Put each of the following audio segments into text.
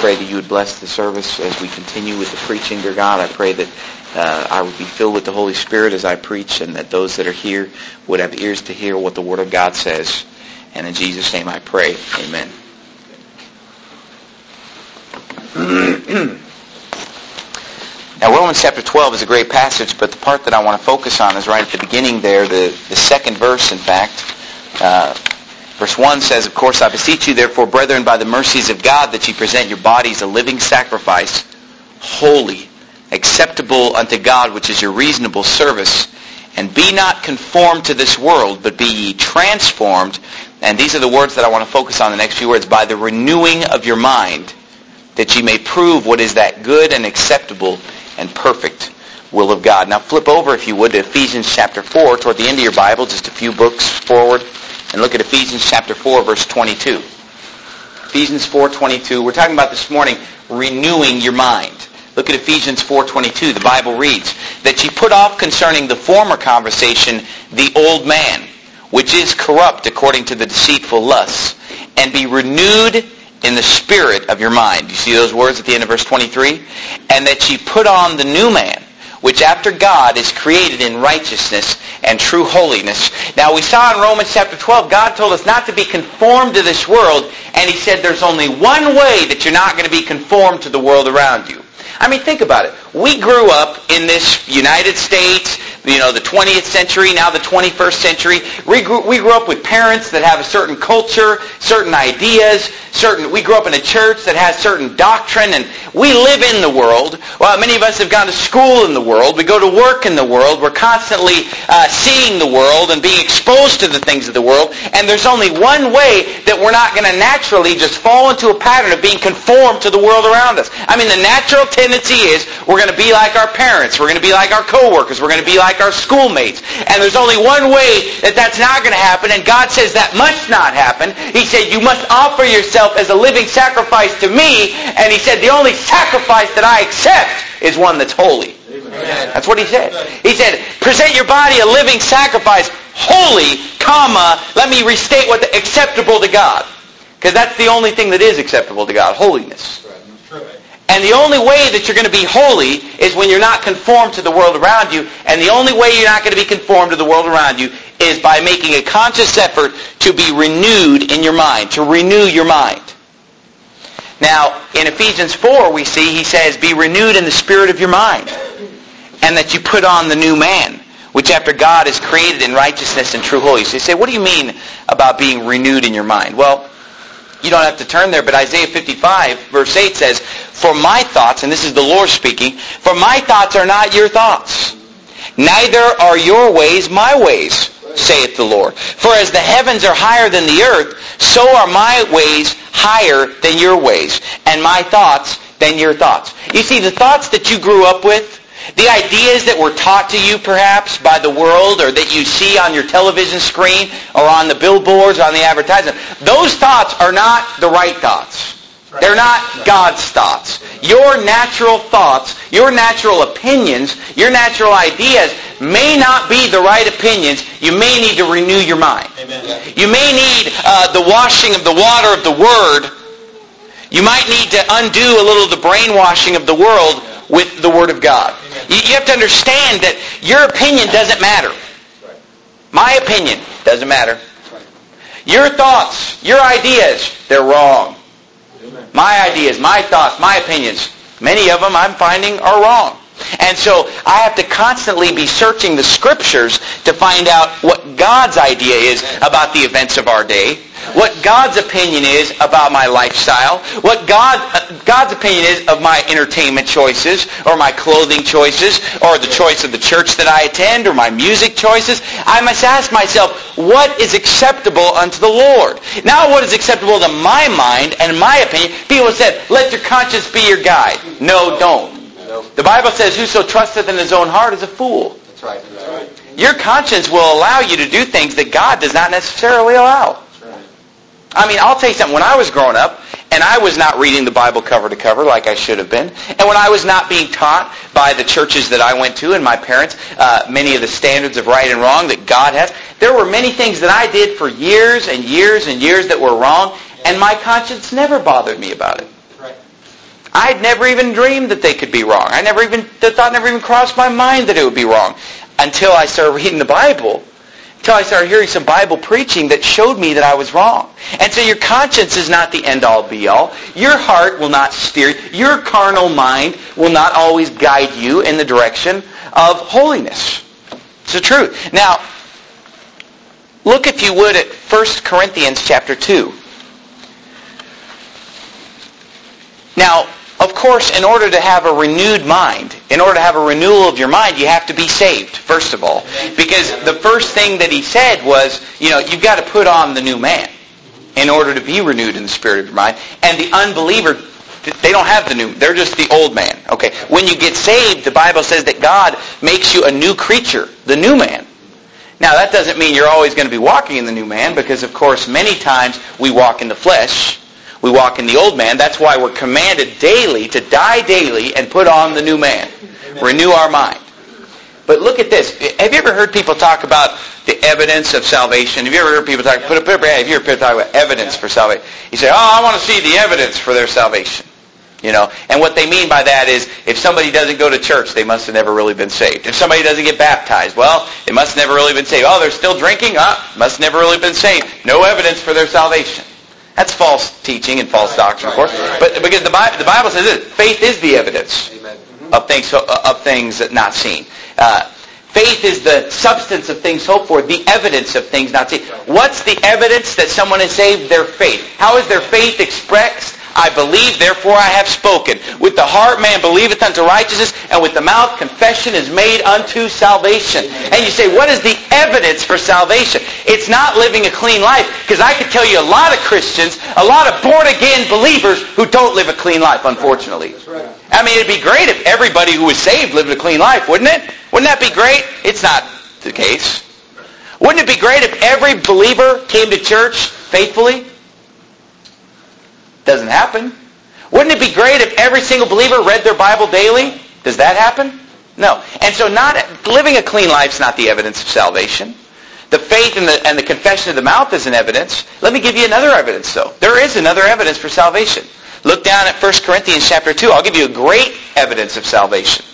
pray that you would bless the service as we continue with the preaching, dear God. I pray that I would be filled with the Holy Spirit as I preach, and that those that are here would have ears to hear what the Word of God says. And in Jesus' name I pray. Amen. Now, Romans chapter 12 is a great passage, but the part that I want to focus on is right at the beginning there, the second verse, in fact. Verse 1 says, "Of course, I beseech you, therefore, brethren, by the mercies of God, that ye present your bodies a living sacrifice, holy, acceptable unto God, which is your reasonable service. And be not conformed to this world, but be ye transformed." And these are the words that I want to focus on, the next few words. "By the renewing of your mind, that ye may prove what is that good and acceptable and perfect will of God." Now flip over, if you would, to Ephesians chapter 4, toward the end of your Bible, just a few books forward, and look at Ephesians chapter 4, verse 22. Ephesians 4:22. We're talking about this morning renewing your mind. Look at Ephesians 4:22. The Bible reads, "That ye put off concerning the former conversation the old man, which is corrupt according to the deceitful lusts, and be renewed in the spirit of your mind." You see those words at the end of verse 23? "And that ye put on the new man, which after God is created in righteousness and true holiness." Now we saw in Romans chapter 12, God told us not to be conformed to this world, and He said there's only one way that you're not going to be conformed to the world around you. I mean, think about it. We grew up in this United States, the 20th century, now the 21st century. We grew up with parents that have a certain culture, certain ideas, we grew up in a church that has certain doctrine, and we live in the world. Well, many of us have gone to school in the world. We go to work in the world. We're constantly seeing the world and being exposed to the things of the world. And there's only one way that we're not going to naturally just fall into a pattern of being conformed to the world around us. I mean, the natural tendency is we're going to be like our parents. We're going to be like our coworkers. We're going to be like our schoolmates. And there's only one way that that's not going to happen, and God says that must not happen. He said, you must offer yourself as a living sacrifice to me, and He said, the only sacrifice that I accept is one that's holy. Amen. That's what He said. He said, present your body a living sacrifice, holy, let me restate what acceptable to God. Because that's the only thing that is acceptable to God, holiness. And the only way that you're going to be holy is when you're not conformed to the world around you. And the only way you're not going to be conformed to the world around you is by making a conscious effort to be renewed in your mind, to renew your mind. Now, in Ephesians 4, we see He says, be renewed in the spirit of your mind, and that you put on the new man, which after God is created in righteousness and true holiness. You say, what do you mean about being renewed in your mind? Well, you don't have to turn there, but Isaiah 55, verse 8 says, "For my thoughts," and this is the Lord speaking, "for my thoughts are not your thoughts, neither are your ways my ways, saith the Lord. For as the heavens are higher than the earth, so are my ways higher than your ways, and my thoughts than your thoughts." You see, the thoughts that you grew up with, the ideas that were taught to you perhaps by the world, or that you see on your television screen or on the billboards, on the advertisement, those thoughts are not the right thoughts. They're not God's thoughts. Your natural thoughts, your natural opinions, your natural ideas may not be the right opinions. You may need to renew your mind. Amen. You may need the washing of the water of the Word. You might need to undo a little of the brainwashing of the world with the Word of God. You have to understand that your opinion doesn't matter. My opinion doesn't matter. Your thoughts, your ideas, they're wrong. My ideas, my thoughts, my opinions, many of them I'm finding are wrong. And so I have to constantly be searching the Scriptures to find out what God's idea is about the events of our day, what God's opinion is about my lifestyle, what God's opinion is of my entertainment choices, or my clothing choices, or the choice of the church that I attend, or my music choices. I must ask myself, what is acceptable unto the Lord? Not what is acceptable to my mind and my opinion. People have said, let your conscience be your guide. No, don't. The Bible says, whoso trusteth in his own heart is a fool. That's right. That's right. Your conscience will allow you to do things that God does not necessarily allow. I mean, I'll tell you something. When I was growing up, and I was not reading the Bible cover to cover like I should have been, and when I was not being taught by the churches that I went to and my parents many of the standards of right and wrong that God has, there were many things that I did for years and years and years that were wrong, and my conscience never bothered me about it. Right. I'd never even dreamed that they could be wrong. The thought never even crossed my mind that it would be wrong until I started reading the Bible. Until I started hearing some Bible preaching that showed me that I was wrong. And so your conscience is not the end-all, be-all. Your heart will not steer. Your carnal mind will not always guide you in the direction of holiness. It's the truth. Now, look, if you would, at 1 Corinthians chapter 2. Now, of course, in order to have a renewed mind, in order to have a renewal of your mind, you have to be saved, first of all. Because the first thing that he said was, you've got to put on the new man in order to be renewed in the spirit of your mind. And the unbeliever, they don't have the new, they're just the old man. Okay. When you get saved, the Bible says that God makes you a new creature, the new man. Now, that doesn't mean you're always going to be walking in the new man, because, of course, many times we walk in the flesh. We walk in the old man. That's why we're commanded daily to die daily and put on the new man. Renew our mind. But look at this. Have you ever heard people talk about the evidence of salvation? Have you ever heard people talk, have you ever heard people talk about evidence for salvation? You say, I want to see the evidence for their salvation. And what they mean by that is, if somebody doesn't go to church, they must have never really been saved. If somebody doesn't get baptized, well, they must have never really been saved. Oh, they're still drinking? Must have never really been saved. No evidence for their salvation. That's false teaching and false doctrine, of course. But because the Bible says this, faith is the evidence of things not seen. Faith is the substance of things hoped for, the evidence of things not seen. What's the evidence that someone is saved? Their faith. How is their faith expressed? I believe, therefore I have spoken. With the heart man believeth unto righteousness, and with the mouth confession is made unto salvation. And you say, what is the evidence for salvation? It's not living a clean life, because I could tell you a lot of Christians, a lot of born-again believers who don't live a clean life, unfortunately. I mean, it'd be great if everybody who was saved lived a clean life, wouldn't it? Wouldn't that be great? It's not the case. Wouldn't it be great if every believer came to church faithfully? Doesn't happen. Wouldn't it be great if every single believer read their Bible daily? Does that happen? No. And so living a clean life is not the evidence of salvation. The faith and the confession of the mouth is an evidence. Let me give you another evidence, though. There is another evidence for salvation. Look down at 1 Corinthians chapter 2. I'll give you a great evidence of salvation.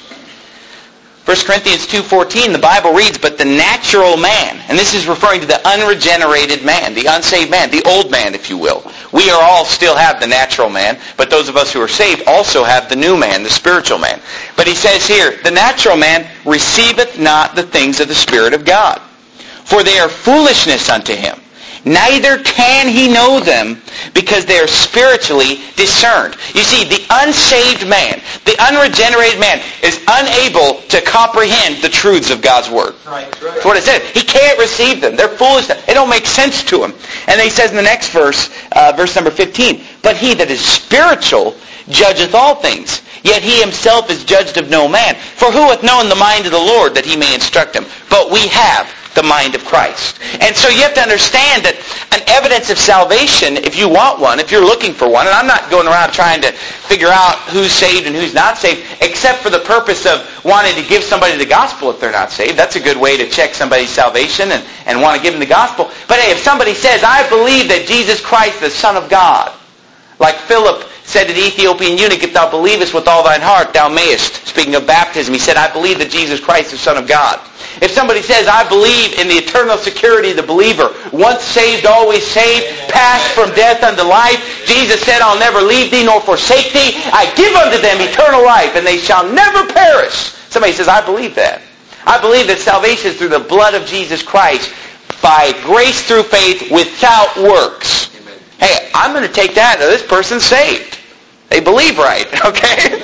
1 Corinthians 2:14, the Bible reads, but the natural man, and this is referring to the unregenerated man, the unsaved man, the old man, if you will. We are all still have the natural man, but those of us who are saved also have the new man, the spiritual man. But he says here, the natural man receiveth not the things of the Spirit of God, for they are foolishness unto him. Neither can he know them, because they are spiritually discerned. You see, the unsaved man, the unregenerated man, is unable to comprehend the truths of God's Word. That's what it says. He can't receive them. They're foolishness. They don't make sense to him. And then he says in the next verse, verse number 15, but he that is spiritual judgeth all things, yet he himself is judged of no man. For who hath known the mind of the Lord, that he may instruct him? But we have the mind of Christ. And so you have to understand that an evidence of salvation, if you want one, if you're looking for one, and I'm not going around trying to figure out who's saved and who's not saved, except for the purpose of wanting to give somebody the gospel if they're not saved. That's a good way to check somebody's salvation and want to give them the gospel. But hey, if somebody says, I believe that Jesus Christ, the Son of God, like Philip said to the Ethiopian eunuch, if thou believest with all thine heart, thou mayest. Speaking of baptism, he said, I believe that Jesus Christ is the Son of God. If somebody says, I believe in the eternal security of the believer, once saved, always saved, passed from death unto life, Jesus said, I'll never leave thee nor forsake thee. I give unto them eternal life, and they shall never perish. Somebody says, I believe that. I believe that salvation is through the blood of Jesus Christ, by grace through faith, without works. Hey, I'm going to take that. This person's saved. They believe right, okay?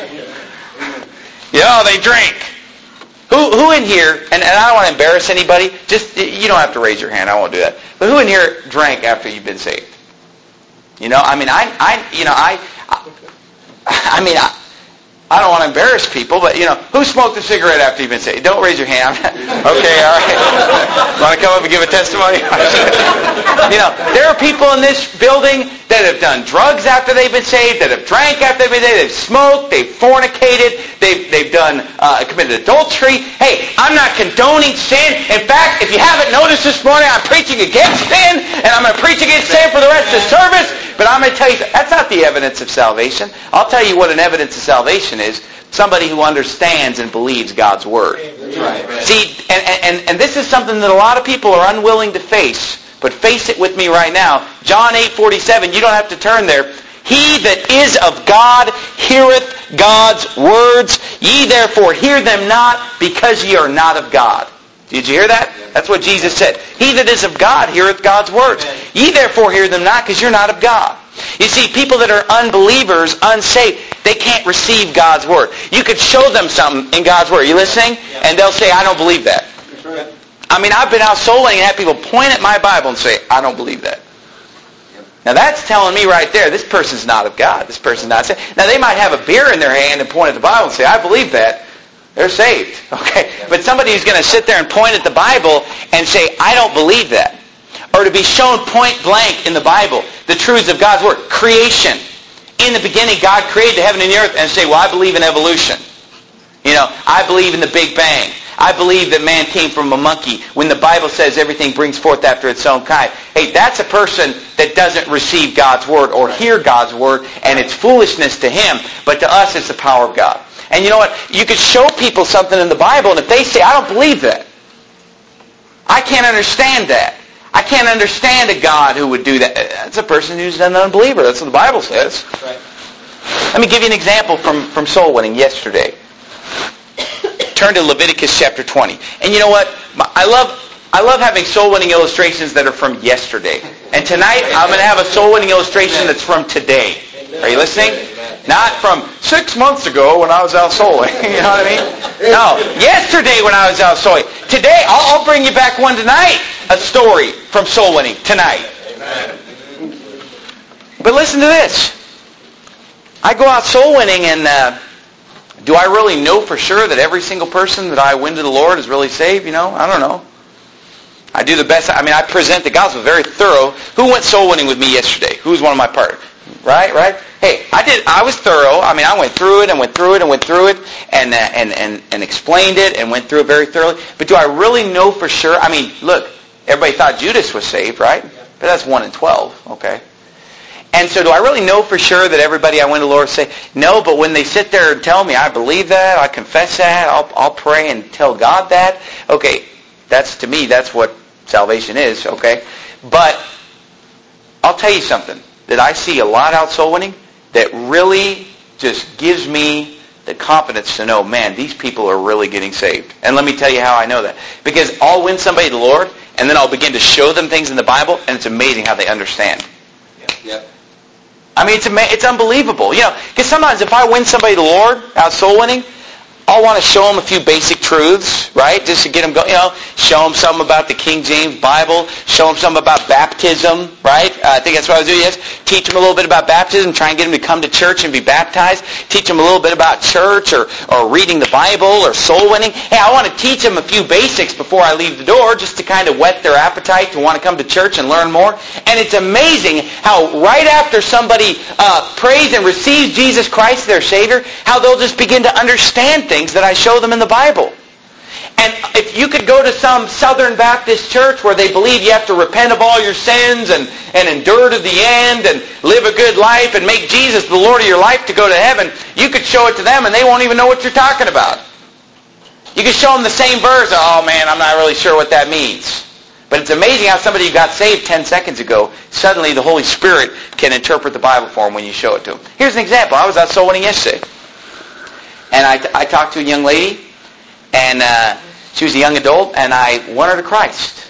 They drink. Who in here, and I don't want to embarrass anybody, just, you don't have to raise your hand, I won't do that. But who in here drank after you've been saved? I don't want to embarrass people, but, who smoked a cigarette after you've been saved? Don't raise your hand. Okay, all right. Want to come up and give a testimony? There are people in this building, that have done drugs after they've been saved, that have drank after they've been saved, they've smoked, they've fornicated, they've done committed adultery. Hey, I'm not condoning sin. In fact, if you haven't noticed this morning, I'm preaching against sin, and I'm going to preach against sin for the rest of the service. But I'm going to tell you, that's not the evidence of salvation. I'll tell you what an evidence of salvation is. Somebody who understands and believes God's Word. Right. See, and this is something that a lot of people are unwilling to face. But face it with me right now. John 8:47, you don't have to turn there. He that is of God heareth God's words. Ye therefore hear them not, because ye are not of God. Did you hear that? That's what Jesus said. He that is of God heareth God's words. Ye therefore hear them not, because you're not of God. You see, people that are unbelievers, unsaved, they can't receive God's Word. You could show them something in God's Word. You listening? And they'll say, I don't believe that. I mean, I've been out soul winning and had people point at my Bible and say, I don't believe that. Now that's telling me right there, this person's not of God. This person's not saved. Now they might have a beer in their hand and point at the Bible and say, I believe that. They're saved. Okay? But somebody who's going to sit there and point at the Bible and say, I don't believe that. Or to be shown point blank in the Bible the truths of God's Word. Creation. In the beginning, God created the heaven and the earth, and say, well, I believe in evolution. You know, I believe in the Big Bang. I believe that man came from a monkey when the Bible says everything brings forth after its own kind. Hey, that's a person that doesn't receive God's Word or hear God's Word, and it's foolishness to him, but to us it's the power of God. And you know what? You could show people something in the Bible, and if they say, I don't believe that, I can't understand that, I can't understand a God who would do that, that's a person who's an unbeliever. That's what the Bible says. Right. Let me give you an example from soul winning yesterday. Turn to Leviticus chapter 20. And you know what? I love having soul winning illustrations that are from yesterday. And tonight I'm going to have a soul winning illustration that's from today. Are you listening? Not from 6 months ago when I was out soul winning. You know what I mean? No. Yesterday when I was out soul winning. Today I'll bring you back one tonight. A story from soul winning tonight. But listen to this. I go out soul winning and do I really know for sure that every single person that I win to the Lord is really saved? You know, I don't know. I do the best. I mean, I present the gospel very thorough. Who went soul winning with me yesterday? Who was one of my partners? Right? Hey, I was thorough. I mean, I went through it and went through it and went through it and explained it and went through it very thoroughly. But do I really know for sure? I mean, look, everybody thought Judas was saved, right? But that's 1 in 12, okay? And so do I really know for sure that everybody I went to the Lord say, no, but when they sit there and tell me, I believe that, I confess that, I'll pray and tell God that. Okay, to me, that's what salvation is, okay? But I'll tell you something that I see a lot out soul winning that really just gives me the confidence to know, man, these people are really getting saved. And let me tell you how I know that. Because I'll win somebody to the Lord, and then I'll begin to show them things in the Bible, and it's amazing how they understand. Yep. I mean, it's unbelievable. You know, because sometimes if I win somebody to the Lord out soul winning, I'll want to show them a few basic truths, right? Just to get them going, you know, show them something about the King James Bible, show them something about baptism, right? I think that's what I was doing, yes. Teach them a little bit about baptism, try and get them to come to church and be baptized. Teach them a little bit about church or reading the Bible or soul winning. Hey, I want to teach them a few basics before I leave the door just to kind of whet their appetite to want to come to church and learn more. And it's amazing how right after somebody prays and receives Jesus Christ, their Savior, how they'll just begin to understand things that I show them in the Bible. And if you could go to some Southern Baptist church where they believe you have to repent of all your sins and endure to the end and live a good life and make Jesus the Lord of your life to go to heaven, you could show it to them and they won't even know what you're talking about. You could show them the same verse, oh man, I'm not really sure what that means. But it's amazing how somebody who got saved 10 seconds ago, suddenly the Holy Spirit can interpret the Bible for them when you show it to them. Here's an example. I was out soul winning yesterday. And I talked to a young lady, and she was a young adult, and I won her to Christ.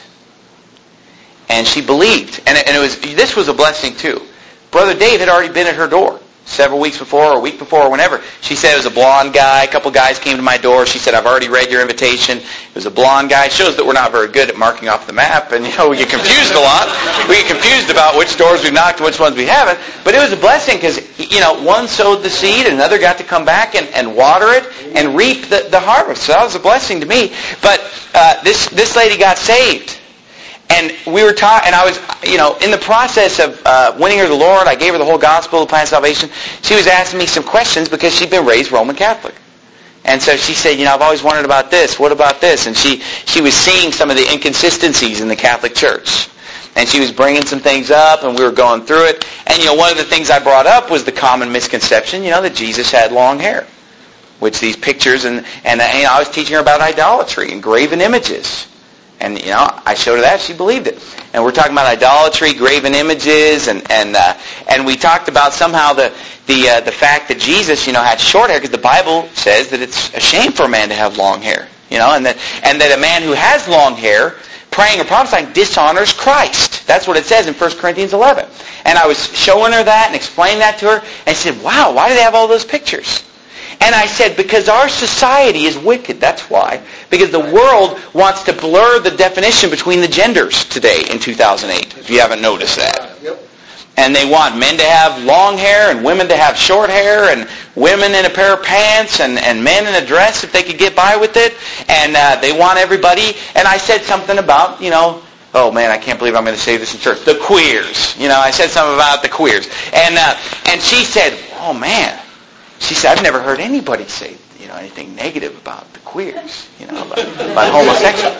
And she believed. And this was a blessing too. Brother Dave had already been at her door several weeks before or a week before or whenever. She said it was a blonde guy. A couple guys came to my door. She said, I've already read your invitation. It was a blonde guy. It shows that we're not very good at marking off the map. And, you know, we get confused a lot. We get confused about which doors we've knocked and which ones we haven't. But it was a blessing because, you know, one sowed the seed and another got to come back and water it and reap the harvest. So that was a blessing to me. But this lady got saved. And we were talking, and I was, in the process of winning her to the Lord, I gave her the whole gospel, the plan of salvation. She was asking me some questions because she'd been raised Roman Catholic. And so she said, I've always wondered about this. What about this? And she was seeing some of the inconsistencies in the Catholic Church. And she was bringing some things up, and we were going through it. And, one of the things I brought up was the common misconception, that Jesus had long hair. Which these pictures, and I was teaching her about idolatry and graven images. And, I showed her that. She believed it. And we're talking about idolatry, graven images, and we talked about somehow the fact that Jesus, had short hair, because the Bible says that it's a shame for a man to have long hair. And that a man who has long hair, praying or prophesying, dishonors Christ. That's what it says in 1 Corinthians 11. And I was showing her that and explaining that to her, and she said, wow, why do they have all those pictures? And I said, because our society is wicked, that's why. Because the world wants to blur the definition between the genders today in 2008, if you haven't noticed that. Yep. And they want men to have long hair and women to have short hair and women in a pair of pants and men in a dress if they could get by with it. And they want everybody. And I said something about, oh man, I can't believe I'm going to say this in church, the queers. I said something about the queers. And she said, oh man. She said, I've never heard anybody say, anything negative about the queers, about homosexuals.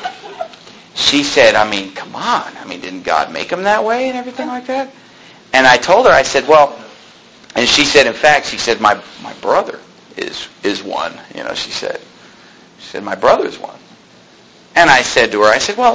She said, come on. Didn't God make them that way and everything like that? And I told her, I said, well, and she said, in fact, my brother is one, she said, my brother is one. And I said to her,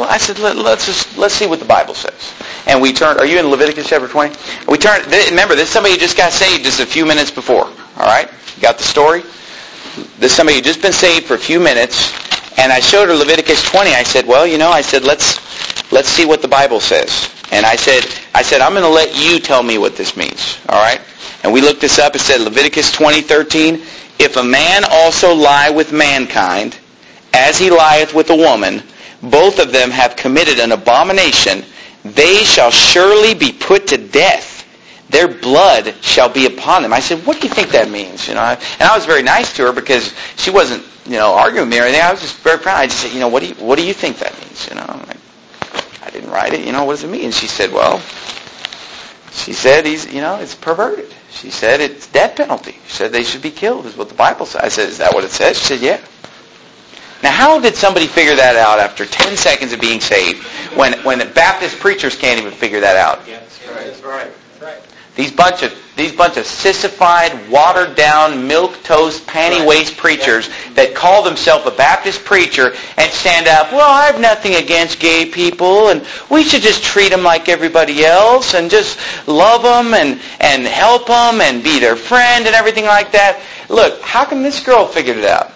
let's see what the Bible says. And we turned, are you in Leviticus chapter 20? We turned, remember, this is somebody who just got saved just a few minutes before. All right? You got the story? This is somebody who just been saved for a few minutes. And I showed her Leviticus 20. I said, well, let's see what the Bible says. And I said, I'm going to let you tell me what this means. All right? And we looked this up. It said Leviticus 20:13, if a man also lie with mankind, as he lieth with a woman, both of them have committed an abomination, they shall surely be put to death. Their blood shall be upon them. I said, what do you think that means? And I was very nice to her because she wasn't, arguing with me or anything. I was just very proud. I just said, what do you think that means? I'm like, I didn't write it. What does it mean? And she said, he's, it's perverted. She said it's death penalty. She said they should be killed is what the Bible says. I said, is that what it says? She said, yeah. Now, how did somebody figure that out after 10 seconds of being saved when the Baptist preachers can't even figure that out? Yeah, that's right. These bunch of sissified, watered down, milk toast, panty waist preachers that call themselves a Baptist preacher and stand up, well, I have nothing against gay people and we should just treat them like everybody else and just love them and help them and be their friend and everything like that. Look, how come this girl figured it out?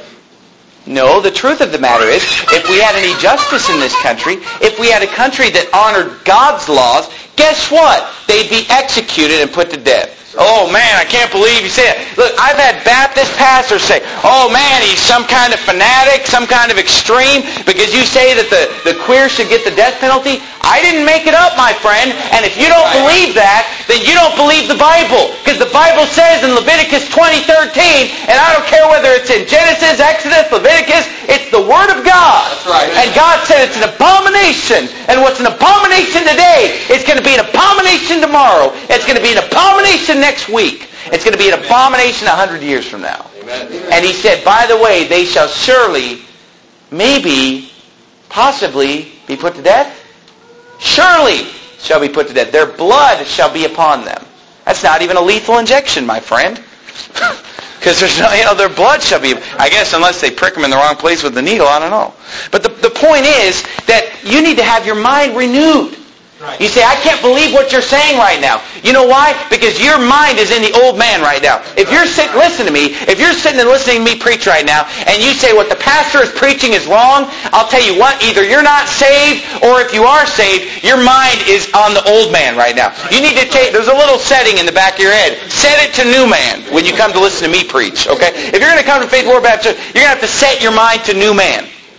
No, the truth of the matter is, if we had any justice in this country, if we had a country that honored God's laws, guess what? They'd be executed and put to death. Oh man, I can't believe you say it. Look, I've had Baptist pastors say, oh man, he's some kind of fanatic, some kind of extreme, because you say that the queer should get the death penalty. I didn't make it up, my friend. And if you don't believe that, then you don't believe the Bible. Because the Bible says in Leviticus 20:13, and I don't care whether it's in Genesis, Exodus, Leviticus, it's the Word of God. That's right. And God said it's an abomination. And what's an abomination today is going to be an abomination tomorrow. It's going to be an abomination next week. It's going to be an abomination 100 years from now. Amen. And he said, by the way, they shall surely, maybe, possibly be put to death. Surely shall be put to death. Their blood shall be upon them. That's not even a lethal injection, my friend. Because there's no, their blood shall be, I guess unless they prick them in the wrong place with the needle, I don't know. But the point is that you need to have your mind renewed. Right. You say, I can't believe what you're saying right now. You know why? Because your mind is in the old man right now. If you're sitting, listen to me, if you're sitting and listening to me preach right now, and you say what the pastor is preaching is wrong, I'll tell you what, either you're not saved, or if you are saved, your mind is on the old man right now. You need to take, there's a little setting in the back of your head. Set it to new man when you come to listen to me preach, okay? If you're going to come to Faith War Baptist, you're going to have to set your mind to new man.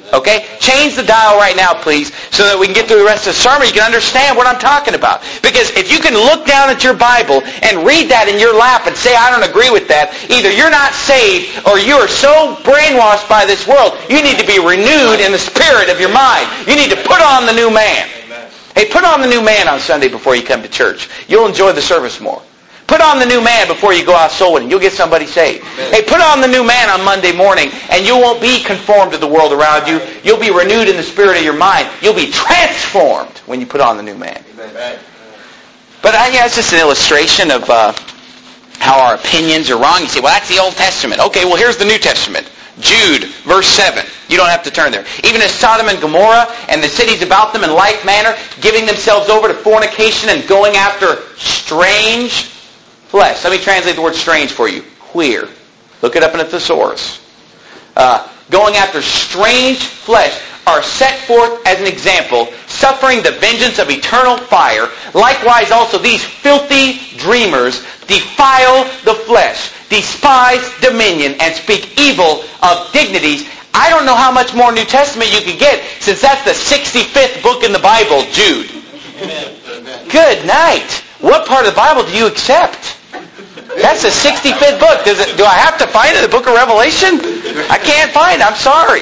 Okay? Change the dial right now, please, so that we can get through the rest of the sermon. You can understand what I'm talking about. Because if you can look down at your Bible and read that in your lap and say, I don't agree with that, either you're not saved or you are so brainwashed by this world, you need to be renewed in the spirit of your mind. You need to put on the new man. Hey, put on the new man on Sunday before you come to church. You'll enjoy the service more. Put on the new man before you go out soul winning. You'll get somebody saved. Amen. Hey, put on the new man on Monday morning, and you won't be conformed to the world around you. You'll be renewed in the spirit of your mind. You'll be transformed when you put on the new man. Amen. But it's just an illustration of how our opinions are wrong. You say, well, that's the Old Testament. Okay, well, here's the New Testament. Jude, verse 7. You don't have to turn there. Even as Sodom and Gomorrah and the cities about them in like manner, giving themselves over to fornication and going after strange flesh. Let me translate the word strange for you. Queer. Look it up in a thesaurus. Going after strange flesh are set forth as an example, suffering the vengeance of eternal fire. Likewise also these filthy dreamers defile the flesh, despise dominion, and speak evil of dignities. I don't know how much more New Testament you could get, since that's the 65th book in the Bible, Jude. Amen. Good night. What part of the Bible do you accept? That's the 65th book. Do I have to find it in the book of Revelation? I can't find it. I'm sorry.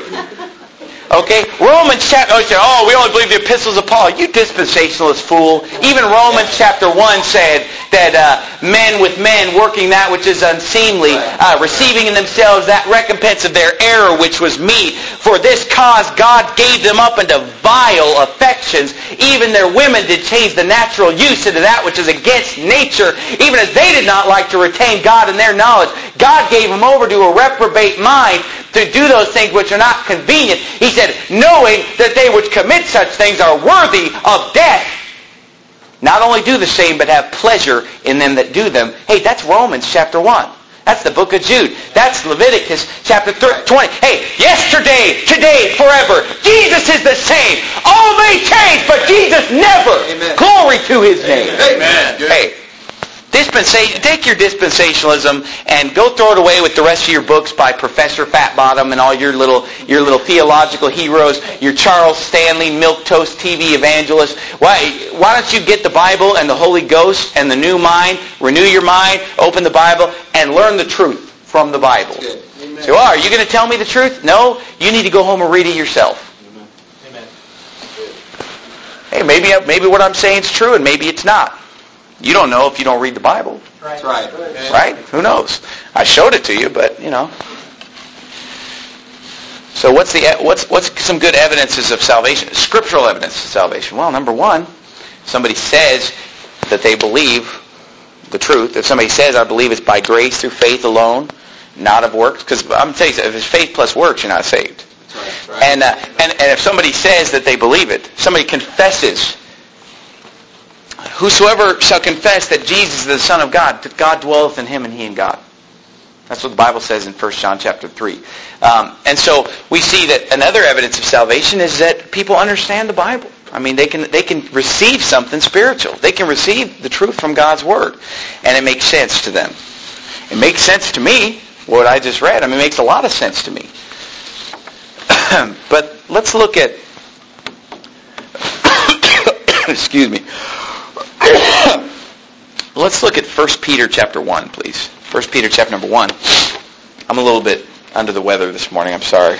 Okay, Romans chapter... Oh, we only believe the epistles of Paul. You dispensationalist fool. Even Romans chapter 1 said that men with men working that which is unseemly, receiving in themselves that recompense of their error which was meet. For this cause God gave them up unto vile affections. Even their women did change the natural use into that which is against nature, even as they did not like to retain God in their knowledge. God gave them over to a reprobate mind to do those things which are not convenient. He said, knowing that they which commit such things are worthy of death, not only do the same, but have pleasure in them that do them. Hey, that's Romans chapter 1. That's the book of Jude. That's Leviticus chapter 20. Hey, yesterday, today, forever. Jesus is the same. All may change, but Jesus never. Amen. Glory to His name. Amen. Hey, take your dispensationalism and go throw it away with the rest of your books by Professor Fatbottom and all your little theological heroes, your Charles Stanley milquetoast TV evangelist. Why don't you get the Bible and the Holy Ghost and the new mind, renew your mind, open the Bible, and learn the truth from the Bible. So, are you going to tell me the truth? No, you need to go home and read it yourself. Amen. Hey, maybe what I'm saying is true and maybe it's not. You don't know if you don't read the Bible. That's right. Right? Who knows? I showed it to you, but So what's some good evidences of salvation? Scriptural evidence of salvation. Well, number one, somebody says that they believe the truth. If somebody says, I believe it's by grace through faith alone, not of works, because I'm going to tell you, if it's faith plus works, you're not saved. That's right. And if somebody says that they believe it, somebody confesses, whosoever shall confess that Jesus is the Son of God, that God dwelleth in him and he in God. That's what the Bible says in 1 John chapter 3. And so we see that another evidence of salvation is that people understand the Bible. I mean, they can receive something spiritual. They can receive the truth from God's Word. And it makes sense to them. It makes sense to me, what I just read. I mean, it makes a lot of sense to me. But let's look at... Excuse me. Let's look at 1 Peter chapter 1, please. 1 Peter chapter number 1. I'm a little bit under the weather this morning. I'm sorry.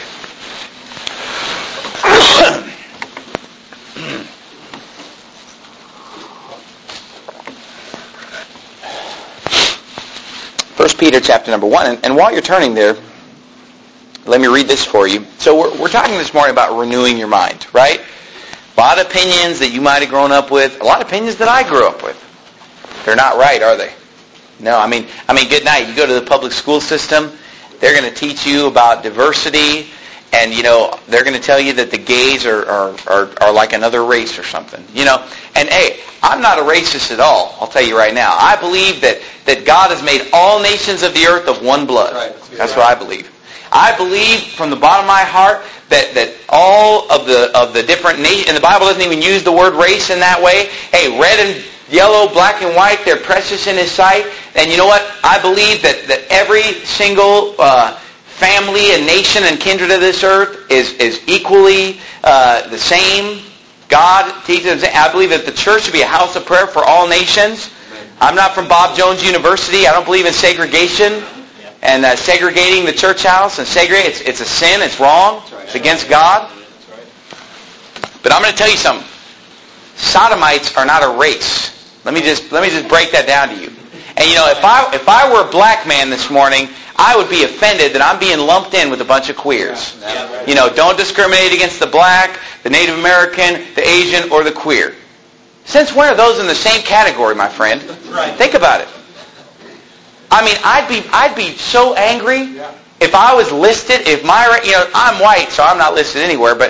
1 Peter chapter number 1. And while you're turning there, let me read this for you. So we're talking this morning about renewing your mind, right? A lot of opinions that you might have grown up with. A lot of opinions that I grew up with. They're not right, are they? No, I mean, good night. You go to the public school system, they're going to teach you about diversity, and, they're going to tell you that the gays are like another race or something. And hey, I'm not a racist at all, I'll tell you right now. I believe that God has made all nations of the earth of one blood. Right. That's what I believe. I believe from the bottom of my heart that all of the different nations, and the Bible doesn't even use the word race in that way. Hey, red and yellow, black and white, they're precious in His sight. And you know what? I believe that every single family and nation and kindred of this earth is equally the same. God teaches us. I believe that the church should be a house of prayer for all nations. I'm not from Bob Jones University. I don't believe in segregation and segregating the church house and segregate. It's a sin. It's wrong. It's against God. But I'm going to tell you something. Sodomites are not a race. Let me just break that down to you. And if I were a black man this morning, I would be offended that I'm being lumped in with a bunch of queers. Don't discriminate against the black, the Native American, the Asian, or the queer. Since when are those in the same category, my friend? Think about it. I mean, I'd be so angry if I was listed. If I'm white, so I'm not listed anywhere. But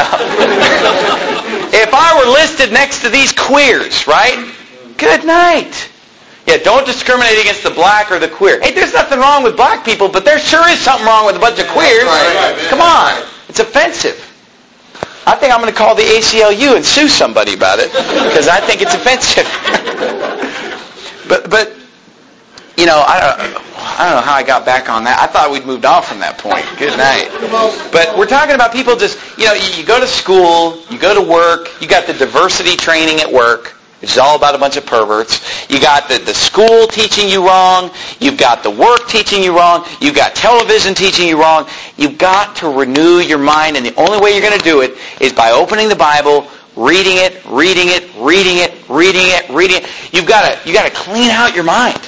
if I were listed next to these queers, right? Good night. Yeah, don't discriminate against the black or the queer. Hey, there's nothing wrong with black people, but there sure is something wrong with a bunch of queers. Come on. It's offensive. I think I'm going to call the ACLU and sue somebody about it because I think it's offensive. but I don't know how I got back on that. I thought we'd moved on from that point. Good night. But we're talking about people just, you go to school, you go to work, you got the diversity training at work, which is all about a bunch of perverts. You got the school teaching you wrong. You've got the work teaching you wrong. You've got television teaching you wrong. You've got to renew your mind, and the only way you're going to do it is by opening the Bible, reading it. You've got to clean out your mind.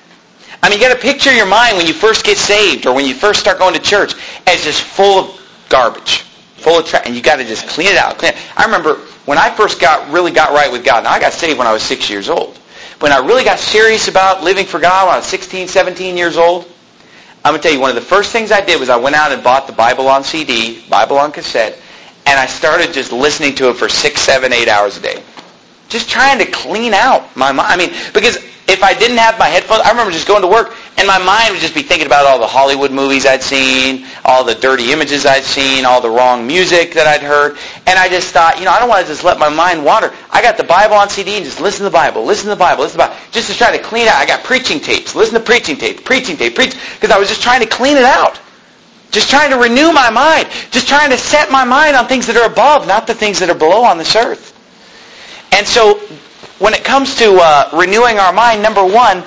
I mean, you got to picture your mind when you first get saved or when you first start going to church as just full of garbage, full of trash, and you got to just clean it out. I remember when I first really got right with God. Now, I got saved when I was 6 years old. When I really got serious about living for God when I was 16, 17 years old, I'm going to tell you, one of the first things I did was I went out and bought the Bible on CD, Bible on cassette, and I started just listening to it for 6, 7, 8 hours a day. Just trying to clean out my mind. I mean, because if I didn't have my headphones, I remember just going to work, and my mind would just be thinking about all the Hollywood movies I'd seen, all the dirty images I'd seen, all the wrong music that I'd heard, and I just thought, I don't want to just let my mind wander. I got the Bible on CD and just listen to the Bible, just to try to clean it out. I got preaching tapes, listen to preaching tape, because I was just trying to clean it out. Just trying to renew my mind. Just trying to set my mind on things that are above, not the things that are below on this earth. And so, when it comes to renewing our mind, number one,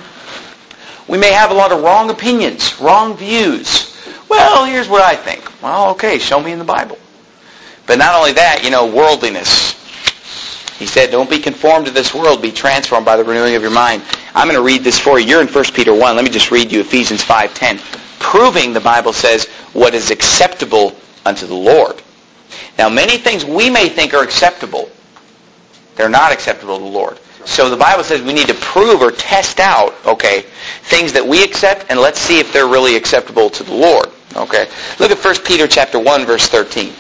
we may have a lot of wrong opinions, wrong views. Well, here's what I think. Well, okay, show me in the Bible. But not only that, worldliness. He said, don't be conformed to this world, be transformed by the renewing of your mind. I'm going to read this for you. You're in 1 Peter 1. Let me just read you Ephesians 5:10. Proving, the Bible says, what is acceptable unto the Lord. Now, many things we may think are acceptable, they're not acceptable to the Lord. So the Bible says we need to prove or test out, things that we accept, and let's see if they're really acceptable to the Lord. Look at 1 Peter chapter 1, verse 13.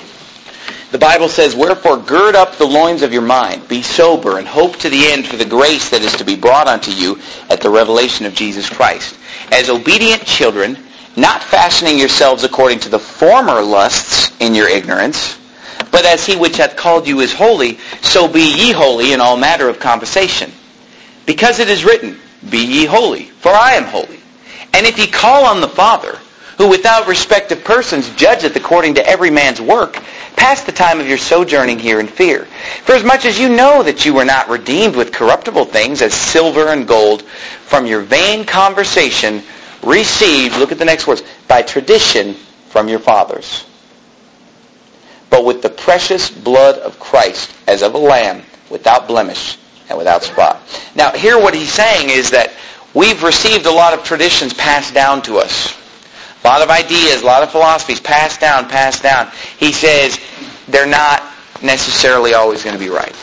The Bible says, wherefore gird up the loins of your mind, be sober, and hope to the end for the grace that is to be brought unto you at the revelation of Jesus Christ. As obedient children, not fashioning yourselves according to the former lusts in your ignorance, but as he which hath called you is holy, so be ye holy in all matter of conversation. Because it is written, be ye holy, for I am holy. And if ye call on the Father, who without respect of persons judgeth according to every man's work, pass the time of your sojourning here in fear. For as much as you know that you were not redeemed with corruptible things, as silver and gold, from your vain conversation, received, look at the next words, by tradition from your fathers, but with the precious blood of Christ, as of a lamb, without blemish and without spot. Now, here what he's saying is that we've received a lot of traditions passed down to us. A lot of ideas, a lot of philosophies passed down. He says they're not necessarily always going to be right.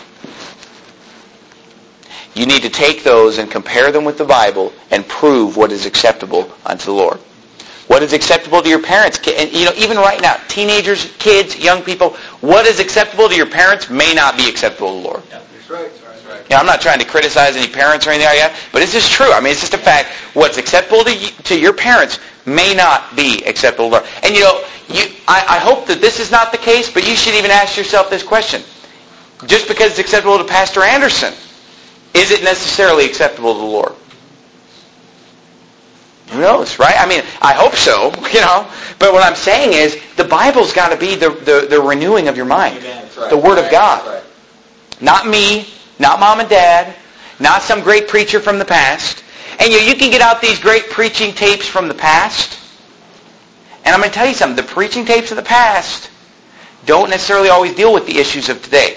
You need to take those and compare them with the Bible and prove what is acceptable unto the Lord. What is acceptable to your parents? And, even right now, teenagers, kids, young people, what is acceptable to your parents may not be acceptable to the Lord. Yeah, that's right. I'm not trying to criticize any parents or anything like that, but it's just true. I mean, it's just a fact. What's acceptable to your parents may not be acceptable to the Lord. And, I hope that this is not the case, but you should even ask yourself this question. Just because it's acceptable to Pastor Anderson, is it necessarily acceptable to the Lord? Who knows, right? I mean, I hope so, But what I'm saying is, the Bible's got to be the renewing of your mind. Right. The Word of God. Right. Not me, not mom and dad, not some great preacher from the past. And you can get out these great preaching tapes from the past. And I'm going to tell you something. The preaching tapes of the past don't necessarily always deal with the issues of today.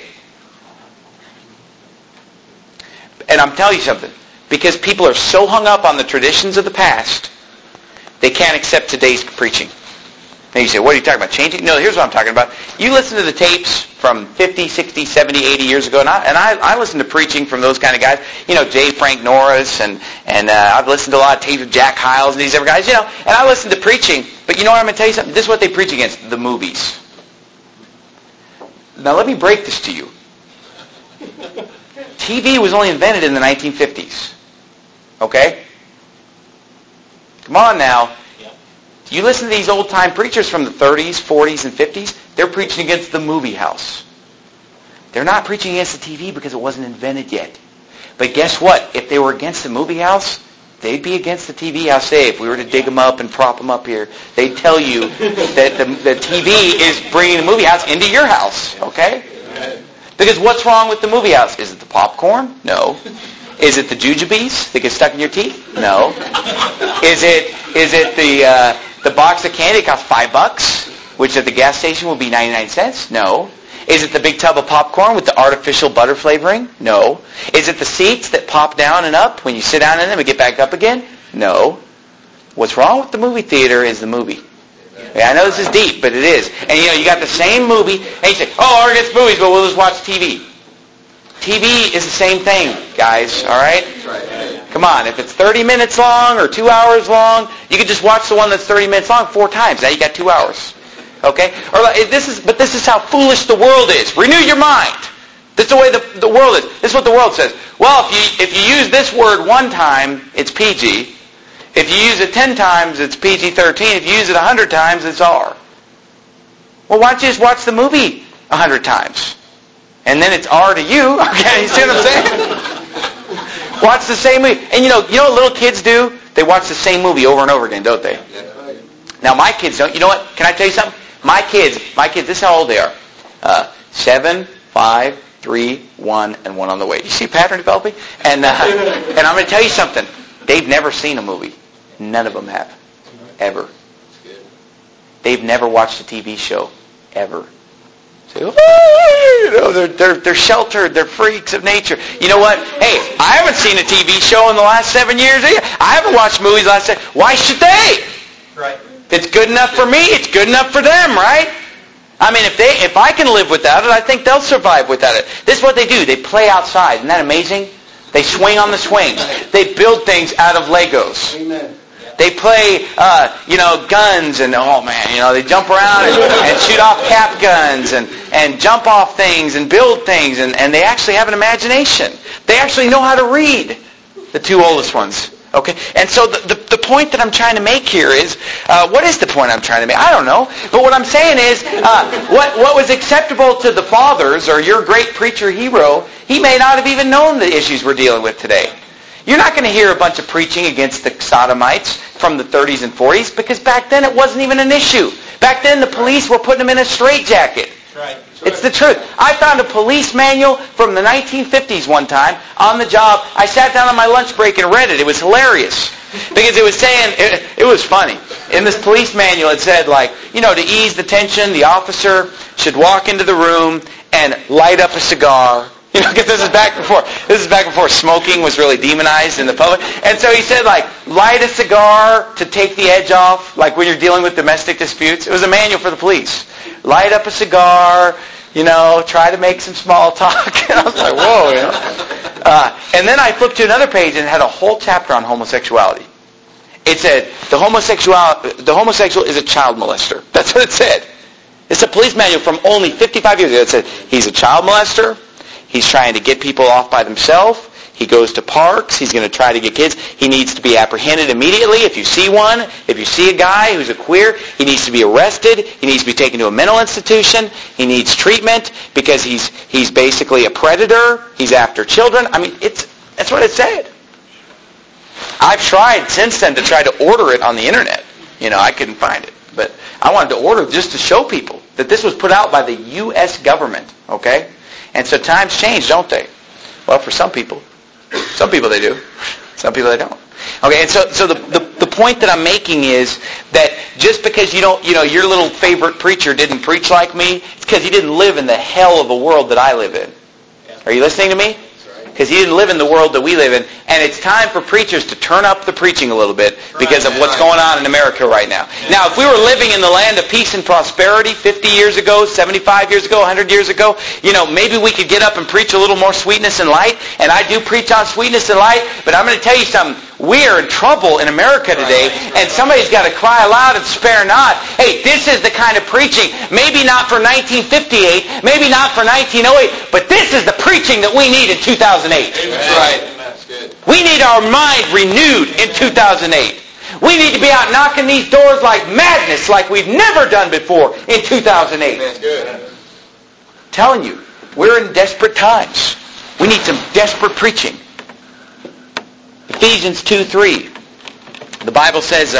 And I'm telling you something. Because people are so hung up on the traditions of the past, they can't accept today's preaching. And you say, what are you talking about? Changing? No, here's what I'm talking about. You listen to the tapes from 50, 60, 70, 80 years ago, and I listen to preaching from those kind of guys. J. Frank Norris, and I've listened to a lot of tapes of Jack Hyles and these other guys, and I listen to preaching. But you know what, I'm going to tell you something? This is what they preach against, the movies. Now let me break this to you. TV was only invented in the 1950s. Okay? Come on now. You listen to these old-time preachers from the 30s, 40s, and 50s, they're preaching against the movie house. They're not preaching against the TV because it wasn't invented yet. But guess what? If they were against the movie house, they'd be against the TV house today. If we were to dig them up and prop them up here, they'd tell you that the TV is bringing the movie house into your house. Okay? Because what's wrong with the movie house? Is it the popcorn? No. Is it the jujubes that get stuck in your teeth? No. Is it the box of candy that costs $5, which at the gas station will be 99 cents? No. Is it the big tub of popcorn with the artificial butter flavoring? No. Is it the seats that pop down and up when you sit down in them and get back up again? No. What's wrong with the movie theater is the movie. Yeah, I know this is deep, but it is. And you got the same movie, and you say, we're against movies, but we'll just watch TV. TV is the same thing, guys, all right? Come on, if it's 30 minutes long or 2 hours long, you can just watch the one that's 30 minutes long 4 times. Now you got 2 hours. Okay? But this is how foolish the world is. Renew your mind. That's the way the world is. This is what the world says. Well, if you use this word 1 time, it's PG. If you use it 10 times, it's PG-13. If you use it 100 times, it's R. Well, why don't you just watch the movie 100 times? And then it's R to you. Okay, you see what I'm saying? Watch the same movie. And you know what little kids do? They watch the same movie over and over again, don't they? Now my kids don't. You know what? Can I tell you something? My kids, this is how old they are. 7, 5, 3, 1, and 1 on the way. You see a pattern developing? And I'm going to tell you something. They've never seen a movie. None of them have. Ever. They've never watched a TV show. Ever. They're sheltered. They're freaks of nature. You know what? Hey, I haven't seen a TV show in the last 7 years either. I haven't watched movies the last 7. Why should they? Right. It's good enough for me. It's good enough for them, right? I mean, if I can live without it, I think they'll survive without it. This is what they do. They play outside. Isn't that amazing? They swing on the swings. They build things out of Legos. Amen. They play, guns and, they jump around and shoot off cap guns and jump off things and build things, and they actually have an imagination. They actually know how to read, the 2 oldest ones. Okay? And so the point that I'm trying to make here is, what is the point I'm trying to make? I don't know. But what I'm saying is, what was acceptable to the fathers, or your great preacher hero, he may not have even known the issues we're dealing with today. You're not going to hear a bunch of preaching against the sodomites from the 30s and 40s, because back then it wasn't even an issue. Back then the police were putting them in a straitjacket. Right. It's the truth. I found a police manual from the 1950s one time on the job. I sat down on my lunch break and read it. It was hilarious. Because it was saying, it was funny. In this police manual it said, to ease the tension, the officer should walk into the room and light up a cigar. Because this is back before smoking was really demonized in the public. And so he said, light a cigar to take the edge off, like when you're dealing with domestic disputes. It was a manual for the police. Light up a cigar, try to make some small talk. And I was like, whoa, And then I flipped to another page and it had a whole chapter on homosexuality. It said, the homosexual is a child molester. That's what it said. It's a police manual from only 55 years ago. It said, he's a child molester. He's trying to get people off by themselves. He goes to parks. He's going to try to get kids. He needs to be apprehended immediately. If you see one, if you see a guy who's a queer, he needs to be arrested. He needs to be taken to a mental institution. He needs treatment because he's basically a predator. He's after children. I mean, that's what it said. I've tried since then to try to order it on the internet. I couldn't find it. But I wanted to order just to show people that this was put out by the U.S. government, okay? And so times change, don't they? Well, for some people. Some people they do. Some people they don't. Okay, and so the point that I'm making is that just because your little favorite preacher didn't preach like me, it's because he didn't live in the hell of a world that I live in. Are you listening to me? Because he didn't live in the world that we live in. And it's time for preachers to turn up the preaching a little bit because of what's going on in America right now. Now, if we were living in the land of peace and prosperity 50 years ago, 75 years ago, 100 years ago, maybe we could get up and preach a little more sweetness and light. And I do preach on sweetness and light. But I'm going to tell you something. We are in trouble in America today, and somebody's got to cry aloud and spare not. Hey, this is the kind of preaching, maybe not for 1958, maybe not for 1908, but this is the preaching that we need in 2008. That's right. That's good. We need our mind renewed in 2008. We need to be out knocking these doors like madness, like we've never done before in 2008. That's good. Telling you, we're in desperate times. We need some desperate preaching. Ephesians 2:3. The Bible says,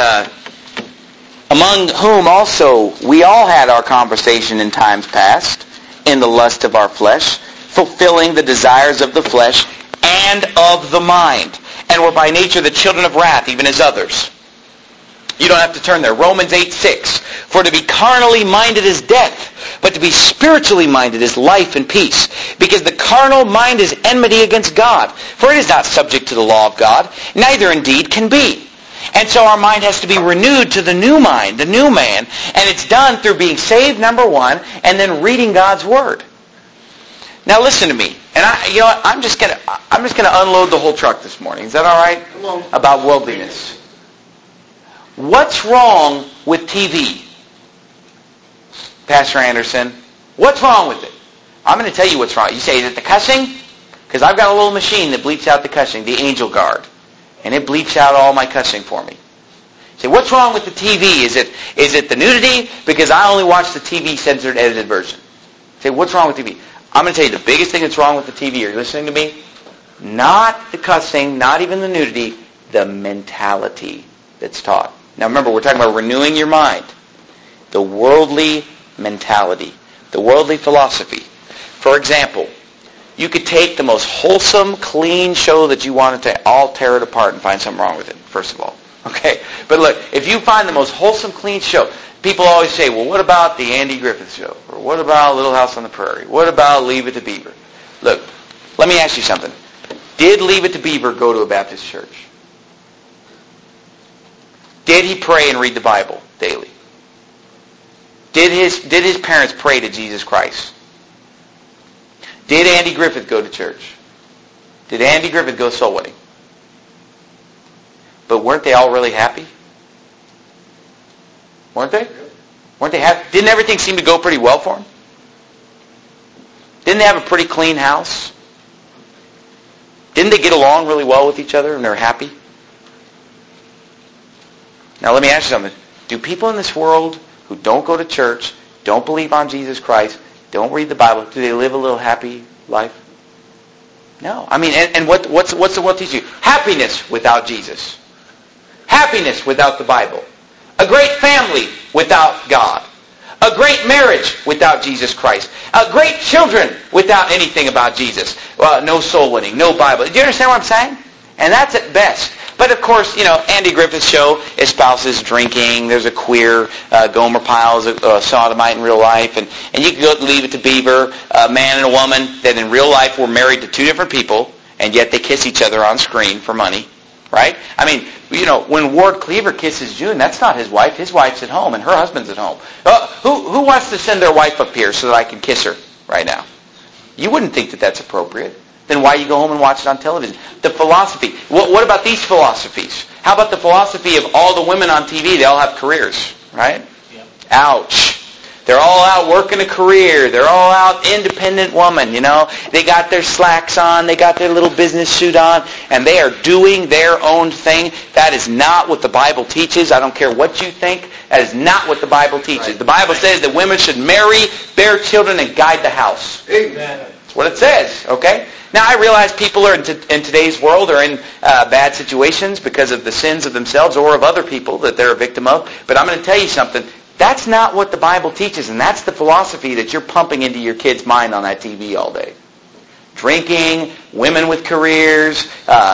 among whom also we all had our conversation in times past, in the lust of our flesh, fulfilling the desires of the flesh and of the mind, and were by nature the children of wrath, even as others. You don't have to turn there. Romans 8:6. For to be carnally minded is death, but to be spiritually minded is life and peace. Because the carnal mind is enmity against God. For it is not subject to the law of God, neither indeed can be. And so our mind has to be renewed to the new mind, the new man. And it's done through being saved, number one, and then reading God's Word. Now listen to me. And I'm just gonna unload the whole truck this morning. Is that all right? Come on. About worldliness. What's wrong with TV? Pastor Anderson, what's wrong with it? I'm going to tell you what's wrong. You say, is it the cussing? Because I've got a little machine that bleeps out the cussing, the Angel Guard. And it bleeps out all my cussing for me. You say, what's wrong with the TV? Is it the nudity? Because I only watch the TV censored, edited version. You say, what's wrong with TV? I'm going to tell you the biggest thing that's wrong with the TV. Are you listening to me? Not the cussing, not even the nudity, the mentality that's taught. Now remember, we're talking about renewing your mind. The worldly mentality. The worldly philosophy. For example, you could take the most wholesome, clean show that you wanted to all tear it apart and find something wrong with it, first of all. Okay? But look, if you find the most wholesome, clean show, people always say, well, what about the Andy Griffith Show? Or what about Little House on the Prairie? What about Leave It to Beaver? Look, let me ask you something. Did Leave It to Beaver go to a Baptist church? Did he pray and read the Bible daily? Did his parents pray to Jesus Christ? Did Andy Griffith go to church? Did Andy Griffith go soul winning? But weren't they all really happy? Weren't they? Weren't they happy? Didn't everything seem to go pretty well for them? Didn't they have a pretty clean house? Didn't they get along really well with each other and they're happy? Now let me ask you something. Do people in this world who don't go to church, don't believe on Jesus Christ, don't read the Bible, do they live a little happy life? No. I mean, and what's the world teach you? Happiness without Jesus. Happiness without the Bible. A great family without God. A great marriage without Jesus Christ. Great children without anything about Jesus. Well, no soul winning, no Bible. Do you understand what I'm saying? And that's at best. But of course, Andy Griffith's show espouses drinking. There's a queer Gomer Pyle's a sodomite in real life. And you can go Leave It to Beaver, a man and a woman that in real life were married to two different people, and yet they kiss each other on screen for money. Right? I mean, when Ward Cleaver kisses June, that's not his wife. His wife's at home, and her husband's at home. Who wants to send their wife up here so that I can kiss her right now? You wouldn't think that that's appropriate. Then why you go home and watch it on television? The philosophy. What about these philosophies? How about the philosophy of all the women on TV? They all have careers, right? Yeah. Ouch. They're all out working a career. They're all out independent woman, They got their slacks on. They got their little business suit on. And they are doing their own thing. That is not what the Bible teaches. I don't care what you think. That is not what the Bible teaches. Right. The Bible says that women should marry, bear children, and guide the house. Amen. That's That's what it says, okay? Now, I realize people are in today's world are in bad situations because of the sins of themselves or of other people that they're a victim of. But I'm going to tell you something. That's not what the Bible teaches, and that's the philosophy that you're pumping into your kid's mind on that TV all day. Drinking, women with careers,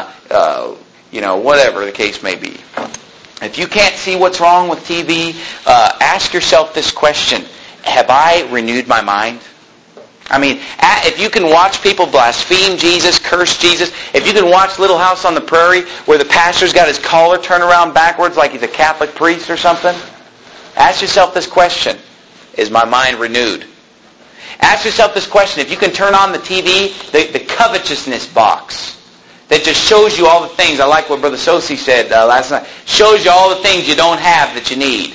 whatever the case may be. If you can't see what's wrong with TV, ask yourself this question. Have I renewed my mind? I mean, if you can watch people blaspheme Jesus, curse Jesus, if you can watch Little House on the Prairie where the pastor's got his collar turned around backwards like he's a Catholic priest or something, ask yourself this question. Is my mind renewed? Ask yourself this question. If you can turn on the TV, the covetousness box that just shows you all the things. I like what Brother Sosi said last night. Shows you all the things you don't have that you need.